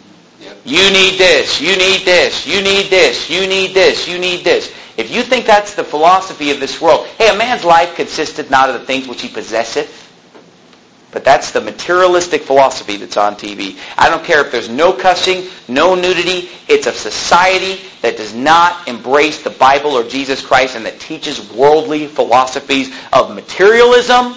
You need this, you need this, you need this, you need this, you need this. If you think that's the philosophy of this world, hey, a man's life consisteth not of the things which he possesseth. But that's the materialistic philosophy that's on TV. I don't care if there's no cussing, no nudity. It's a society that does not embrace the Bible or Jesus Christ and that teaches worldly philosophies of materialism,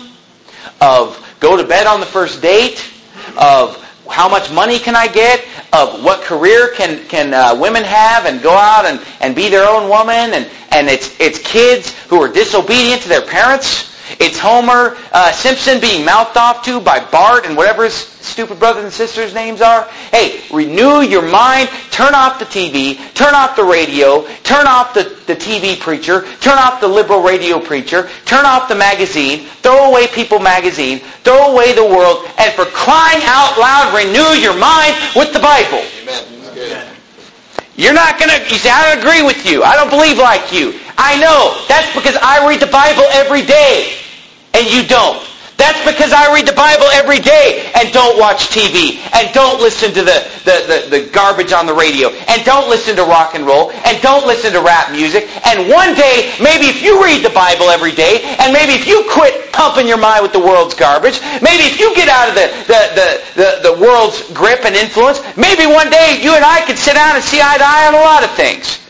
of go to bed on the first date, of how much money can I get, of what career can women have and go out and be their own woman, and it's kids who are disobedient to their parents. It's Homer Simpson being mouthed off to by Bart and whatever his stupid brothers and sisters' names are. Hey, renew your mind. Turn off the TV. Turn off the radio. Turn off the TV preacher. Turn off the liberal radio preacher. Turn off the magazine. Throw away People magazine. Throw away the world. And for crying out loud, renew your mind with the Bible. Amen. That's good. You're not going to, you say, I don't agree with you. I don't believe like you. I know. That's because I read the Bible every day and you don't. That's because I read the Bible every day and don't watch TV and don't listen to the garbage on the radio and don't listen to rock and roll and don't listen to rap music. And one day, maybe if you read the Bible every day and maybe if you quit pumping your mind with the world's garbage, maybe if you get out of the world's grip and influence, maybe one day you and I could sit down and see eye to eye on a lot of things.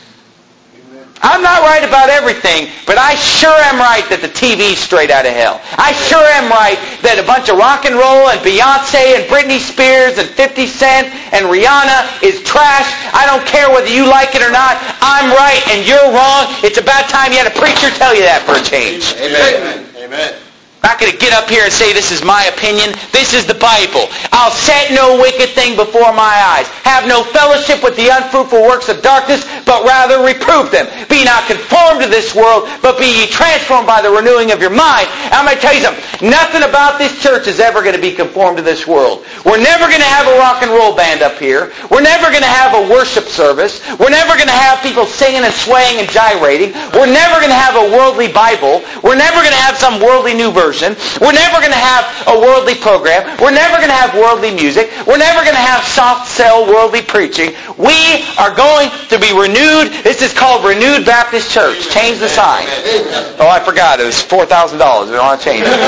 I'm not right about everything, but I sure am right that the TV's straight out of hell. I sure am right that a bunch of rock and roll and Beyonce and Britney Spears and 50 Cent and Rihanna is trash. I don't care whether you like it or not. I'm right and you're wrong. It's about time you had a preacher tell you that for a change. Amen. Amen. I'm not going to get up here and say this is my opinion. This is the Bible. I'll set no wicked thing before my eyes. Have no fellowship with the unfruitful works of darkness, but rather reprove them. Be not conformed to this world, but be ye transformed by the renewing of your mind. And I'm going to tell you something. Nothing about this church is ever going to be conformed to this world. We're never going to have a rock and roll band up here. We're never going to have a worship service. We're never going to have people singing and swaying and gyrating. We're never going to have a worldly Bible. We're never going to have some worldly new version. We're never going to have a worldly program. We're never going to have worldly music. We're never going to have soft sell worldly preaching. We are going to be renewed. This is called Renewed Baptist Church. Change the sign. Oh, I forgot. It was $4,000. We don't want to change it.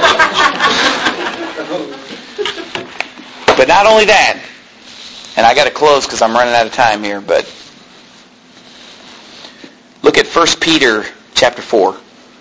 But not only that, and I got to close because I'm running out of time here, but look at 1 Peter chapter 4.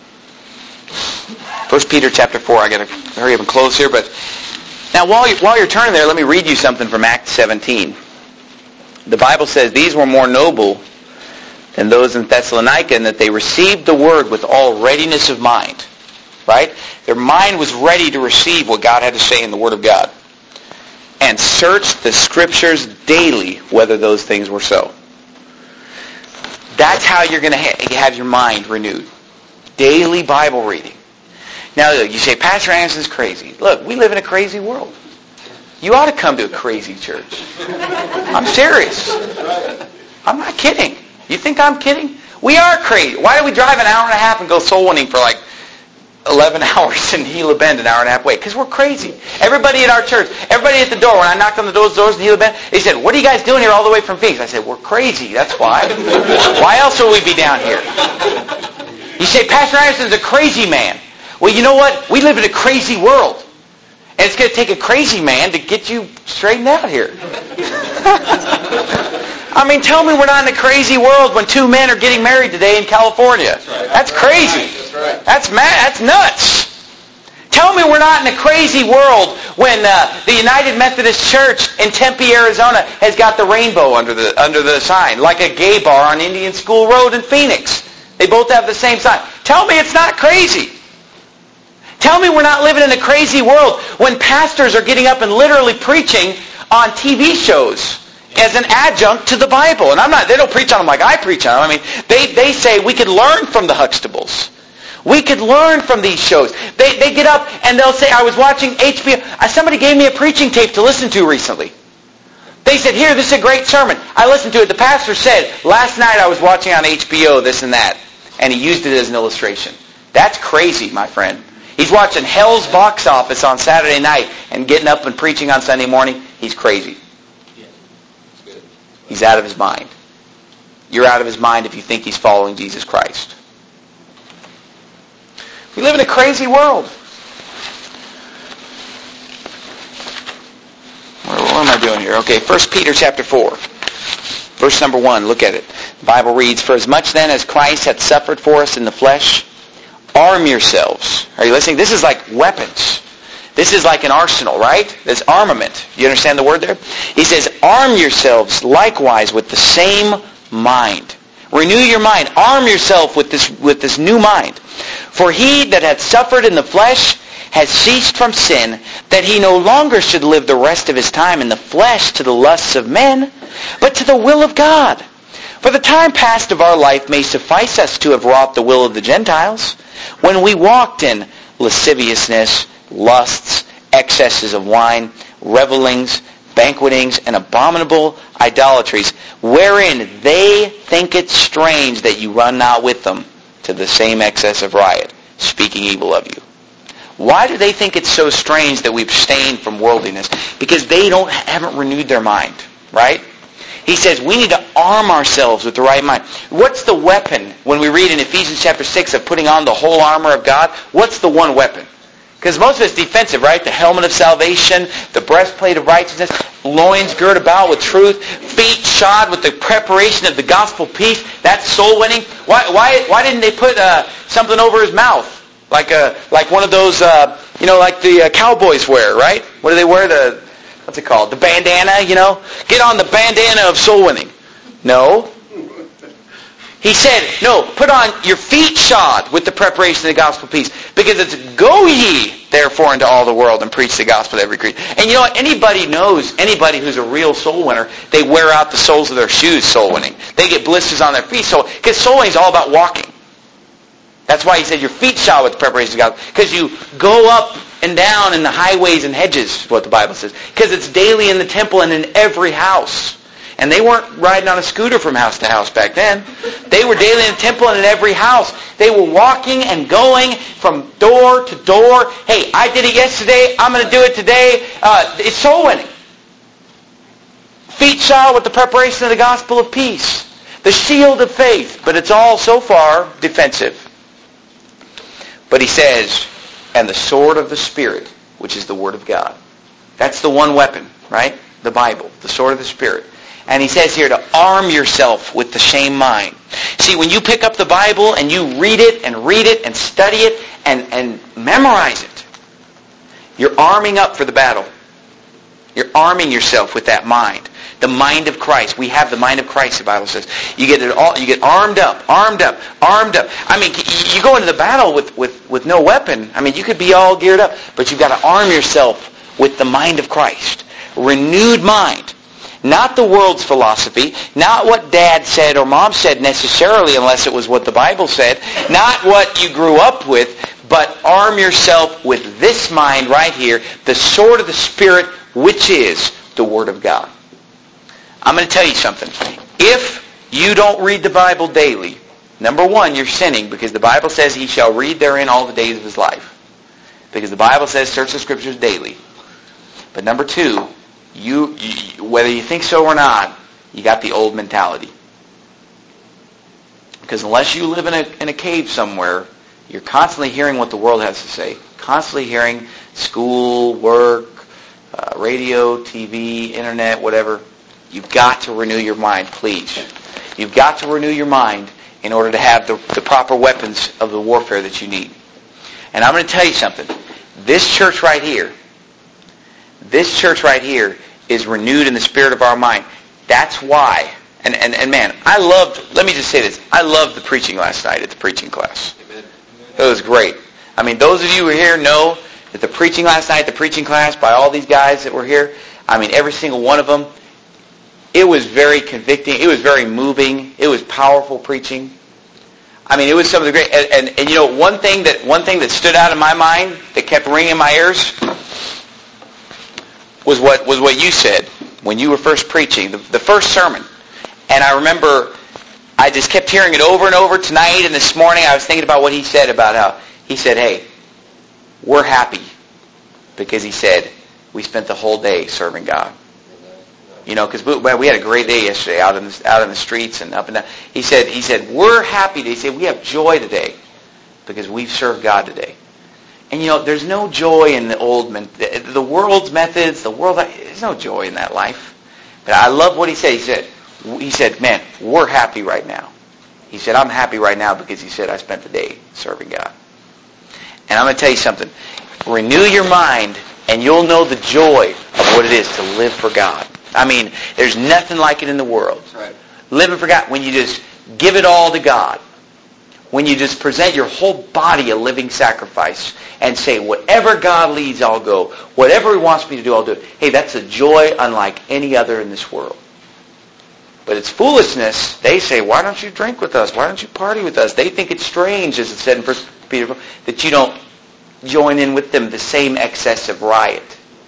1 Peter chapter 4. I got to hurry up and close here, but now while you're turning there, let me read you something from Acts 17. The Bible says, these were more noble than those in Thessalonica in that they received the word with all readiness of mind. Right? Their mind was ready to receive what God had to say in the Word of God. And searched the Scriptures daily whether those things were so. That's how you're going to have your mind renewed. Daily Bible reading. Now, you say, Pastor Anderson's crazy. Look, we live in a crazy world. You ought to come to a crazy church. I'm serious. I'm not kidding. You think I'm kidding? We are crazy. Why do we drive an hour and a half and go soul winning for like 11 hours in Gila Bend, an hour and a half away? Because we're crazy. Everybody at our church, everybody at the door, when I knocked on the doors in Gila Bend, they said, what are you guys doing here all the way from Phoenix? I said, we're crazy. That's why. Why else would we be down here? You say, Pastor Anderson's a crazy man. Well, you know what? We live in a crazy world. And it's going to take a crazy man to get you straightened out here. I mean, tell me we're not in a crazy world when 2 men are getting married today in California. That's crazy. That's mad. That's nuts. Tell me we're not in a crazy world when the United Methodist Church in Tempe, Arizona has got the rainbow under the sign, like a gay bar on Indian School Road in Phoenix. They both have the same sign. Tell me it's not crazy. Tell me we're not living in a crazy world when pastors are getting up and literally preaching on TV shows as an adjunct to the Bible. And they don't preach on them like I preach on them. I mean, they say we could learn from the Huxtables. We could learn from these shows. They get up and they'll say, I was watching HBO. Somebody gave me a preaching tape to listen to recently. They said, here, this is a great sermon. I listened to it. The pastor said, last night I was watching on HBO this and that. And he used it as an illustration. That's crazy, my friend. He's watching Hell's Box Office on Saturday night and getting up and preaching on Sunday morning. He's crazy. He's out of his mind. You're out of his mind if you think he's following Jesus Christ. We live in a crazy world. What am I doing here? Okay, 1 Peter chapter 4. Verse number 1, look at it. The Bible reads, For as much then as Christ hath suffered for us in the flesh, arm yourselves. Are you listening? This is like weapons. This is like an arsenal, right? There's armament. You understand the word there? He says, arm yourselves likewise with the same mind. Renew your mind. Arm yourself with this new mind. For he that hath suffered in the flesh has ceased from sin, that he no longer should live the rest of his time in the flesh to the lusts of men, but to the will of God. For the time past of our life may suffice us to have wrought the will of the Gentiles, when we walked in lasciviousness, lusts, excesses of wine, revellings, banquetings, and abominable idolatries, wherein they think it strange that you run not with them to the same excess of riot, speaking evil of you. Why do they think it's so strange that we abstain from worldliness? Because they haven't renewed their mind, right? He says we need to arm ourselves with the right mind. What's the weapon when we read in Ephesians chapter 6 of putting on the whole armor of God? What's the one weapon? Because most of it's defensive, right? The helmet of salvation, the breastplate of righteousness, loins girt about with truth, feet shod with the preparation of the gospel of peace. That's soul winning. Why didn't they put something over his mouth? Like one of those, like the cowboys wear, right? What do they wear? What's it called? The bandana, Get on the bandana of soul winning. No. He said, no, put on your feet shod with the preparation of the gospel of peace. Because it's, go ye, therefore, into all the world and preach the gospel to every creature. And you know what? Anybody who's a real soul winner, they wear out the soles of their shoes soul winning. They get blisters on their feet. Because soul winning is all about walking. That's why he said your feet shod with the preparation of the gospel. Because you go up and down in the highways and hedges, is what the Bible says. Because it's daily in the temple and in every house. And they weren't riding on a scooter from house to house back then. They were daily in the temple and in every house. They were walking and going from door to door. Hey, I did it yesterday. I'm going to do it today. It's soul winning. Feet shod with the preparation of the gospel of peace. The shield of faith. But it's all so far defensive. But he says, and the sword of the Spirit, which is the Word of God. That's the one weapon, right? The Bible, the sword of the Spirit. And he says here to arm yourself with the same mind. See, when you pick up the Bible and you read it and study it and memorize it, you're arming up for the battle. You're arming yourself with that mind. The mind of Christ. We have the mind of Christ, the Bible says. You get it all. You get armed up. I mean, you go into the battle with no weapon. I mean, you could be all geared up, but you've got to arm yourself with the mind of Christ. Renewed mind. Not the world's philosophy, not what Dad said or Mom said necessarily, unless it was what the Bible said, not what you grew up with, but arm yourself with this mind right here, the sword of the Spirit, which is the Word of God. I'm going to tell you something. If you don't read the Bible daily, number one, you're sinning, because the Bible says he shall read therein all the days of his life. Because the Bible says search the Scriptures daily. But number two, you whether you think so or not, you got the old mentality. Because unless you live in a cave somewhere, you're constantly hearing what the world has to say. Constantly hearing school, work, radio, TV, internet, whatever. You've got to renew your mind, please. You've got to renew your mind in order to have the proper weapons of the warfare that you need. And I'm going to tell you something. This church right here is renewed in the spirit of our mind. That's why. And man, let me just say this. I loved the preaching last night at the preaching class. Amen. It was great. I mean, those of you who are here know that the preaching last night, the preaching class by all these guys that were here, I mean, every single one of them, it was very convicting. It was very moving. It was powerful preaching. I mean, it was some of the great, and you know, one thing that stood out in my mind that kept ringing in my ears was what you said when you were first preaching, the first sermon. And I remember I just kept hearing it over and over tonight and this morning. I was thinking about what he said about how he said, hey, we're happy because he said we spent the whole day serving God. You know, because we had a great day yesterday out in the streets and up and down. He said we're happy. He said we have joy today because we've served God today. And you know, there's no joy in the world's methods. There's no joy in that life. But I love what he said. He said, man, we're happy right now. He said, I'm happy right now because he said I spent the day serving God. And I'm going to tell you something. Renew your mind and you'll know the joy of what it is to live for God. I mean, there's nothing like it in the world. That's right. Living for God, when you just give it all to God. When you just present your whole body a living sacrifice and say, whatever God leads, I'll go. Whatever He wants me to do, I'll do it. Hey, that's a joy unlike any other in this world. But it's foolishness. They say, why don't you drink with us? Why don't you party with us? They think it's strange, as it said in 1 Peter, that you don't join in with them the same excessive riot.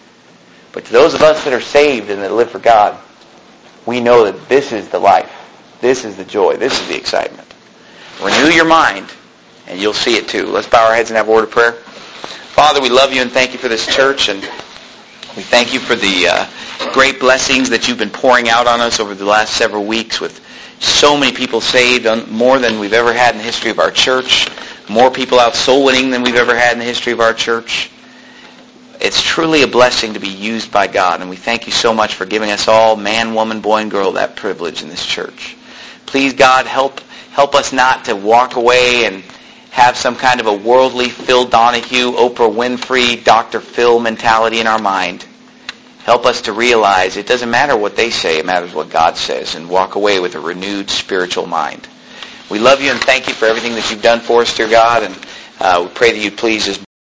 But to those of us that are saved and that live for God, we know that this is the life. This is the joy. This is the excitement. Renew your mind, and you'll see it too. Let's bow our heads and have a word of prayer. Father, we love you and thank you for this church, and we thank you for the great blessings that you've been pouring out on us over the last several weeks with so many people saved, more than we've ever had in the history of our church, more people out soul winning than we've ever had in the history of our church. It's truly a blessing to be used by God, and we thank you so much for giving us all, man, woman, boy, and girl, that privilege in this church. Please, God, help us not to walk away and have some kind of a worldly Phil Donahue, Oprah Winfrey, Dr. Phil mentality in our mind. Help us to realize it doesn't matter what they say, it matters what God says, and walk away with a renewed spiritual mind. We love you and thank you for everything that you've done for us, dear God, and we pray that you'd please just